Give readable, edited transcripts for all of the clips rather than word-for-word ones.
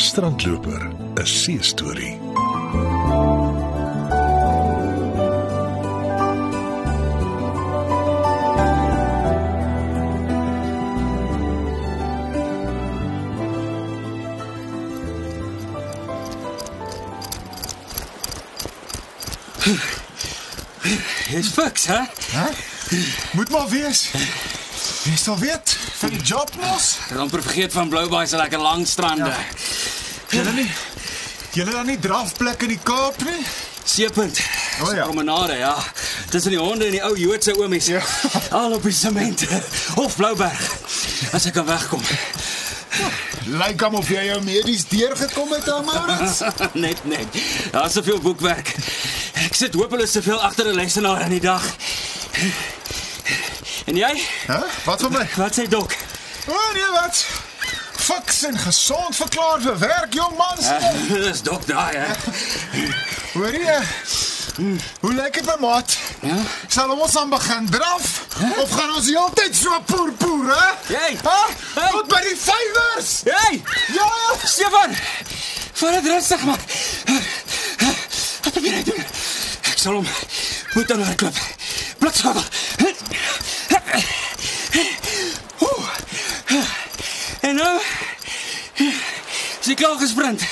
Strandloper, 'n see-storie. Jy's fiks, hè? Moet maar wees. Jy sal weet, van die job mos. Ek het amper vergeet van Bloubaai se lekker lang strande. Julle dan nie drafplek in die Kaap nie? Seepunt. O ja. Promenade, ja. Tussen die honde en die ou Joodse oomies. Ja. Al op die sement. Of Blouberg. As ek kan wegkom. Lyk hom of jy jou medies deurgekom het, Maurits. Net. Daar's soveel boekwerk. Ek sit hopeloos te veel agter 'n lesenaar in die dag. En jy? Wat van my? Wat sê Dok? Nee, wat? Fiks en gesond verklaar vir werk, jongmans. Dis Dok daai, hè? Hoor jy? Hoe lyk dit, my maat? Ja? Sal ons aan begin draf? Of gaan ons heeltyd so poer, hè? Hey! Tot by die vijvers! Hey! Ja! Stefan! Vat dit rustig, man. Wat probeer jy doen? Ek sal hom moet aan haar klip. Blikskakel. En nou is hy klaar gesprint.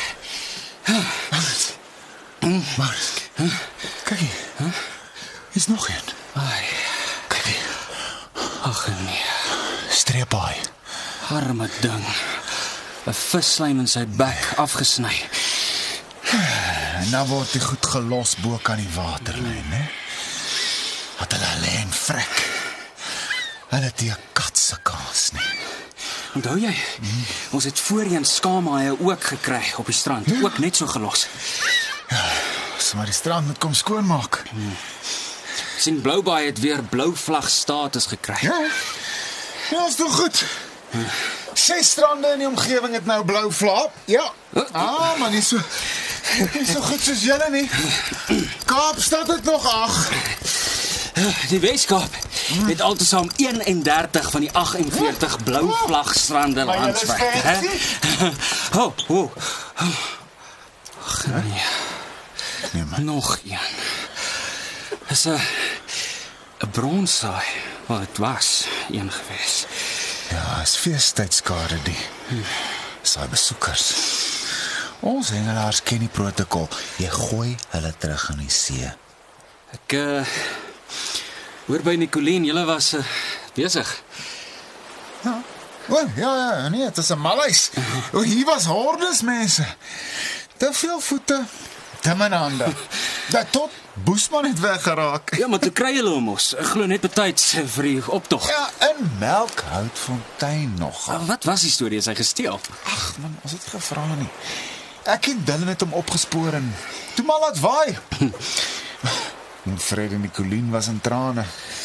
Maurits, kyk hier. Is nog een. Ai, Kyk hier. ag nee. Streephaai. Arme ding. 'n Vislyn in sy bek afgesny. En nou word die goed gelos bo kan die waterlyn, hè? Wat hulle alleen vrek. Hulle het die kat se kans nie. Onthou jy? Ons het voorheen skaamhaie ook gekry op die strand. Ook net so gelos. As maar die strand moet kom skoonmaak. Sien Bloubaai het weer blou vlag status gekry. Ja, is toch goed. 6 strande in die omgewing het nou blou vlak. Ja. Maar nie so goed soos julle nie. Kaapstad het nog 8. Die Weskaap het altesaam 31 van die 48 blou vlag strande Maar julle is landsweg, hè? Ag nee. Nee, man. Nog een. Is 'n bronsaai. Wel, dit was een gewees. Ja, is feestydskade die. Saai besoekers. Ons hengelaars ken die protokol. Jy gooi hulle terug in die see. Ek hoor by Nicolien, julle was besig. Ja, nee, het is 'n malhuis. Hier was hordes mense. Te veel voete, te min hande. Dat tot Boesman het weggeraak. Ja, maar toe kry julle hom mos. Ek glo net betyds vir die optog. Ja, in Melkhoutfontein nog. Wat was die storie? Is hy gesteel? Ag man, ons het gevra nie. Ek en Dylan het hom opgespoor en toe maar laat waai. En Fred en Nicolien was in trane.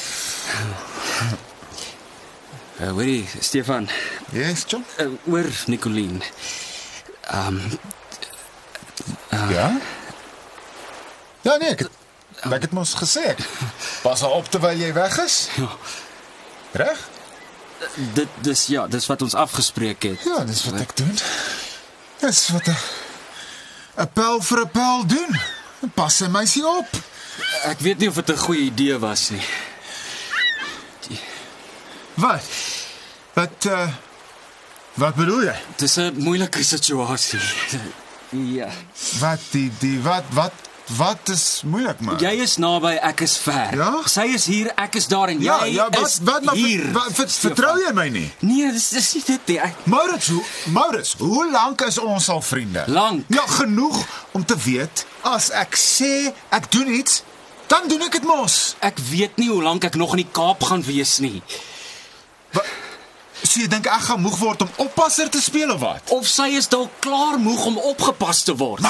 Hoorie, Stefan. Yes, John? Oor Nicolien. Ja? Ja, nee, ek het mos gesê. Pas al op terwyl jy weg is. Ja. Reg? Dis wat ons afgespreek het. Ja, dis wat ek doen. Dis wat 'n pel vir 'n pel doen. Pas sy meisie op. Ek weet nie of dit 'n goeie idee was nie. Wat bedoel jy? Dit is 'n moeilike situasie. Ja. Wat is moeilik, man? Jy is naby, ek is ver. Ja? Sy is hier, ek is daar en jy is hier. Vertrou jy my nie? Nee, dis nie dit nie. Maurits, hoe lank is ons al vriende? Lank. Ja, genoeg om te weet, as ek sê ek doen iets, dan doen ek dit mos. Ek weet nie hoe lank ek nog in die Kaap gaan wees nie. So jy dink ek gaan moeg word om oppasser te speel of wat? Of sy is dalk klaar moeg om opgepas te word.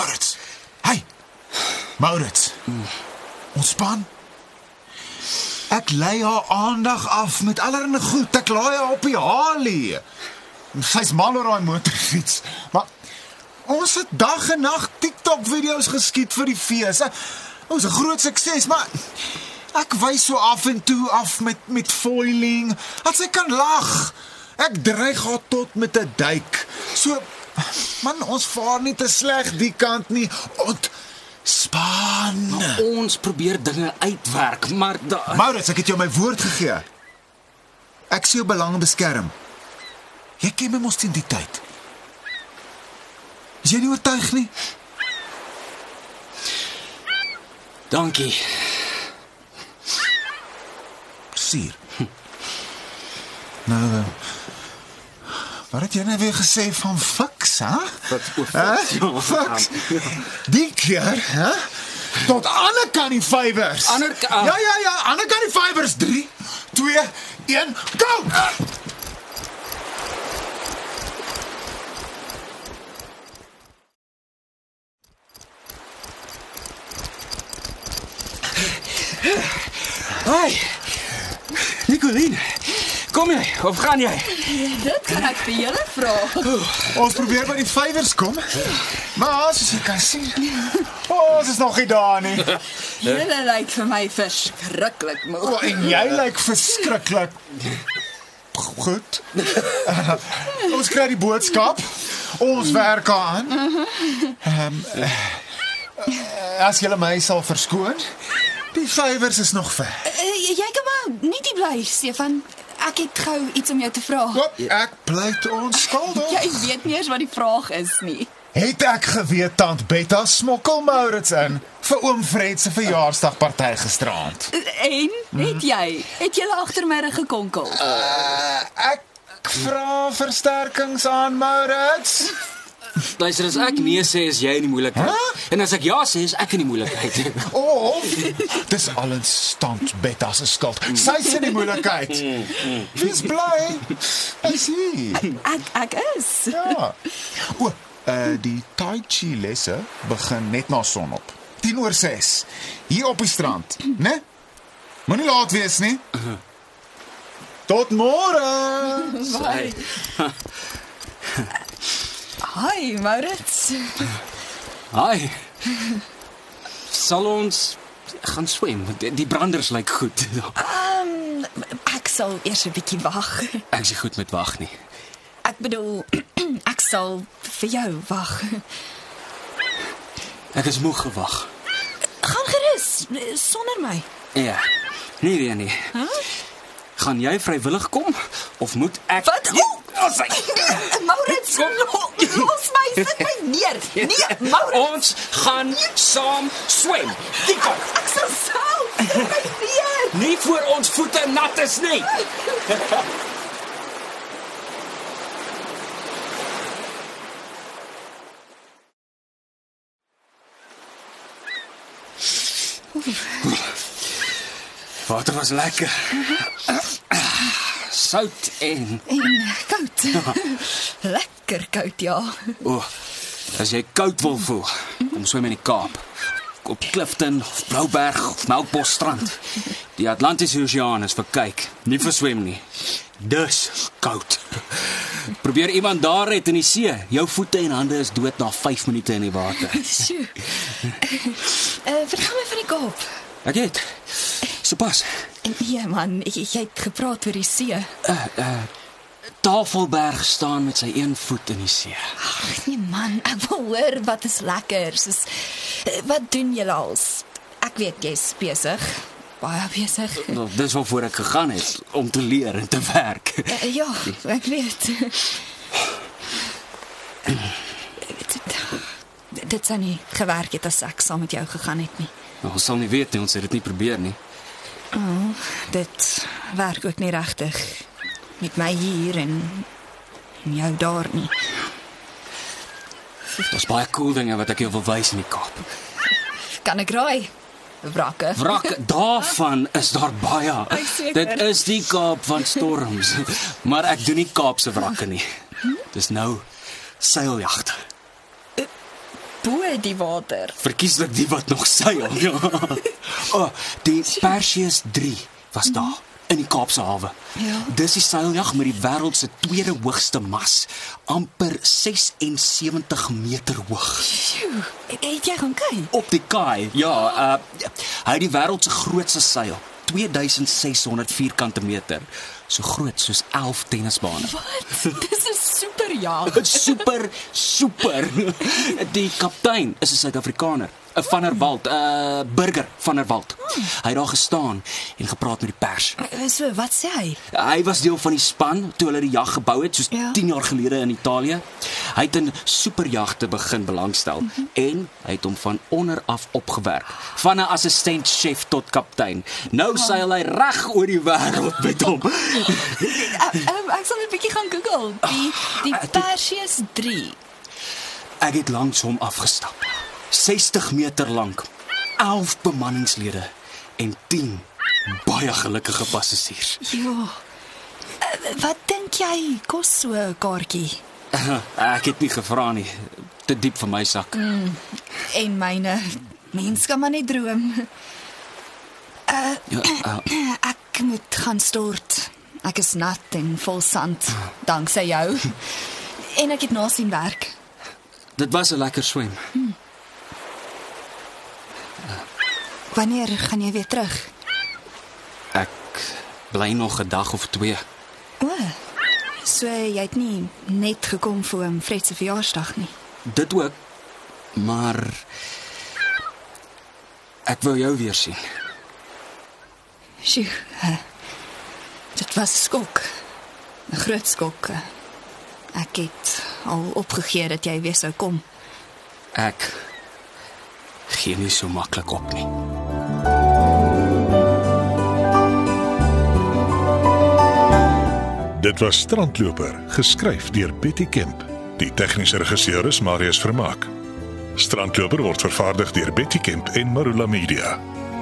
Maurits, ontspan. Ek lei haar aandag af met allerlei goed. Ek laai haar op die halie. Sy's mal oor haar motorfiets. Maar ons het dag en nag TikTok video's geskiet vir die fees. Ons 'n groot sukses, maar ek wys so af en toe af met foiling, dat sy kan lag. Ek dreig haar tot met 'n duik. So Man, ons vaar nie te sleg die kant nie. Ontspan. Ons probeer dinge uitwerk, maar Maurits, ek het jou my woord gegee. Ek sien jou belang beskerm. Jy ken my mos teen die tyd. Is jy nie oortuig nie? Dankie. Sier. Nou, wat het jy nou weer gesê van fiks, hè? Fiks. Die keer, hè? Tot ander kan die fivers. Ja, ander kan die fivers. 3, 2, 1, go! Hoi. Nicoline. Kom jy of gaan jy? Dit kan ek vir julle vra. Ons probeer by die fivers kom. Maar soos jy kan sien, ons is nog nie daar nie. Julle lyk vir my verskriklik moeg. En jy lyk verskriklik. Goed. Ons kry die boodskap. Ons werk aan. As julle my sal verskoon, die fivers is nog ver. Jy kan maar nie die bly, Stefan. Ek het gou iets om jou te vra. Ek pleit onskuldig. Jy weet nie eens wat die vraag is nie. Het ek geweet tant Betta smokkel Maurits in vir oom Fred se verjaarsdagparty gisteraand? En het jy? Het jy agter my rug gekonkel? Ek vra versterkings aan Maurits. Luister, as ek nee sê, is jy in die moeilikheid. En as ek ja sê, is ek in die moeilikheid. Of dis alens tant Betta se skuld. Sy is in die moeilikheid. Wees bly. Ek sien. Ek is. Ja. Die Tai Chi lesse begin net na sonop. 5:50. Hier op die strand, né? Moenie laat wees nie. Tot môre. Bye. Hi, Maurits. Hi. Sal ons gaan swem? Die branders lyk goed. Ek sal eers 'n bietjie wag. Ek is nie goed met wag nie. Ek bedoel, ek sal vir jou wag. Ek is moeg gewag. Gaan gerus, sonder my. Ja. Nee, weer nie. Gaan jy vrywillig kom of moet ek? Wat? Maurits, los my, sit my neer. Nee, Maurits. Ons gaan saam swem. Die kom. Ek sal self, sit my neer. Nie voor ons voete nat is nie. Water was lekker. Sout en koud. Lekker koud, ja. As jy koud wil voel, kom swem in die Kaap. Op Clifton of Blouberg of Melkbosstrand. Die Atlantiese Oseaan is vir kyk, nie vir swem nie. Dis koud. Probeer iemand daar red in die see. Jou voete en hande is dood na 5 minute in die water. Sjoe. Vertel my van die Kaap. Ek het. Sopas. Nee man, jy het gepraat oor die see. Tafelberg staan met sy een voet in die see. Ag nee man, ek wil hoor wat is lekker. Soos, wat doen julle als? Ek weet jy's besig. Baie besig. Dis waarvoor ek gegaan het, om te leer en te werk. Ja, ek weet. Dit sou nie gewerk het as ek saam met jou gegaan het nie. Ons sal nie weet nie, ons het dit nie probeer nie. Dit werk ook nie regtig met my hier en jou daar nie. Daar's baie cool dinge wat ek jou wil wys in die Kaap. Kan ek raai? Wrakke. Wrakke, daarvan is daar baie. Dit is die Kaap van storms. Maar ek doen nie Kaapse wrakke nie. Dis nou seiljagte. Bo die water. Verkieslik die wat nog seil. Ja. Die Perseus 3 was daar in die Kaapse hawe. Ja. Dis die seiljag met die wêreld se tweede hoogste mas, amper 76 meter hoog. Het jy gaan kyk? Op die kaai. Ja, hy het die wêreld se grootste seil. 2600 vierkante meter, so groot soos 11 tennisbane. Wat? Dis 'n superjag. Super. Die kaptein is 'n Suid-Afrikaner, 'n Van der Walt, Burger Van der Walt. Hy het daar gestaan en gepraat met die pers. So, wat sê hy? Hy was deel van die span toe hulle die jag gebou het, soos Ja. 10 jaar gelede in Italië. Hy het in superjagte begin belangstel en hy het hom van onder af opgewerk, van 'n assistent-chef tot kaptein. Nou seil hy reg oor die wêreld met hom. Ek sal net 'n bietjie gaan Google. Die Perseus 3. Ek het langs hom afgestap. 60 meter lank, 11 bemanningslede en 10 baie gelukkige passasiers. Jo. Wat dink jy kos so 'n kaartjie? Ek het nie gevra nie, te diep vir my sak. En myne, mens kan maar net droom. Ek moet gaan stort. Ek is nat en vol sand, danksy jou. En ek het nasien werk. Dit was 'n lekker swem. Wanneer gaan jy weer terug? Ek bly nog 'n dag of 2. O, so jy het nie net gekom vir oom Fred se verjaarsdag nie. Dit ook, maar ek wou jou weer sien. Sjoe, dit was 'n skok. 'n Groot skok. Ek het al opgegee dat jy weer sou kom. Ek gee nie so maklik op nie. Dit was Strandloper, geskryf deur Betty Kemp. Die tegniese regisseur is Marius Vermaak. Strandloper word vervaardig deur Betty Kemp en Marula Media.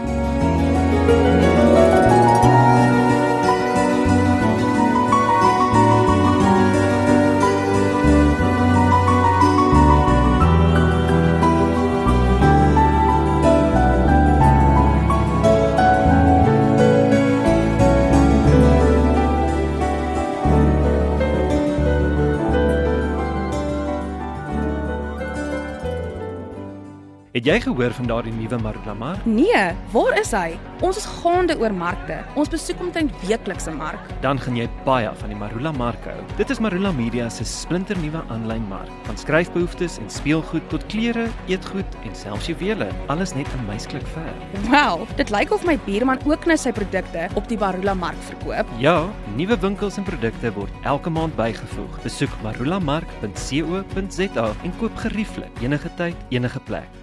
Het jy gehoor van daardie nuwe Marula Mark? Nee, waar is hy? Ons is gaande oor markte. Ons besoek omtrent weekliks 'n mark. Dan gaan jy baie van die Marula Mark hou. Dit is Marula Media se splinternuwe aanlyn mark. Van skryfbehoeftes en speelgoed tot klere, eetgoed en selfs juwele, alles net in meisklik ver. Wel, dit lyk of my buurman ook nou sy produkte op die Marula Mark verkoop. Ja, nuwe winkels en produkte word elke maand bygevoeg. Besoek marulamark.co.za en koop gerieflik enige tyd, enige plek.